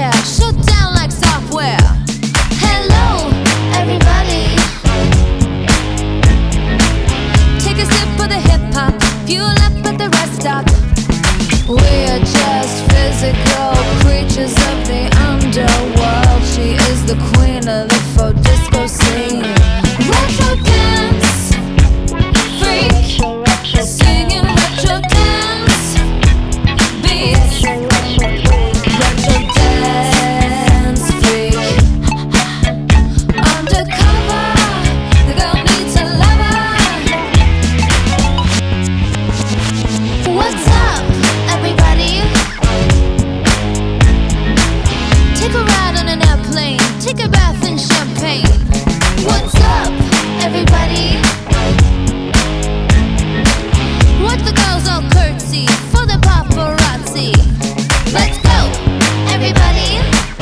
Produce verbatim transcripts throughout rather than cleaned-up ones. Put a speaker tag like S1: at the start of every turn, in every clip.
S1: yeah, shut down like software. Hello, everybody. Take a sip of the hip-hop, fuel up, let the rest stop. We're just physical creatures of the underworld. She is the queen of the faux disco scene. Retro dance freak, singing retro dance beats. Retro dance freak, undercover, the girl needs a lover. What's up, everybody? Take a ride on an airplane, take a bath in champagne. What's up, everybody? Watch the girls all curtsy for the paparazzi. Let's go, everybody.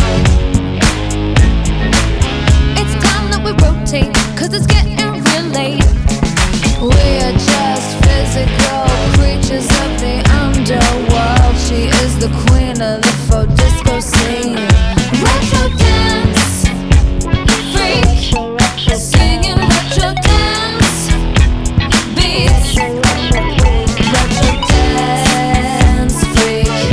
S1: It's time that we rotate, cause it's getting real late. We're just physical creatures of the underworld. She is the queen of the faux disco scene. Retro dance freak, singing retro dance beats. Retro dance freak,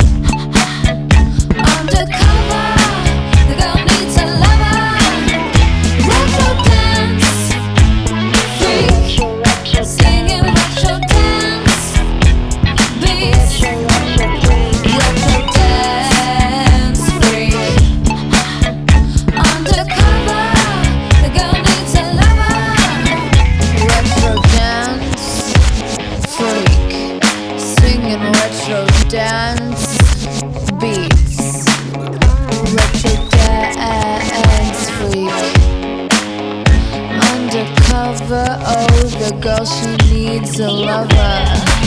S1: undercover, the girl needs a lover. Retro dance freak, singing retro dance beats. Retro dance freak, undercover, the girl needs a lover. Retro dance freak, singing retro dance beats. Retro dance freak, undercover, oh, the girl, she needs a lover.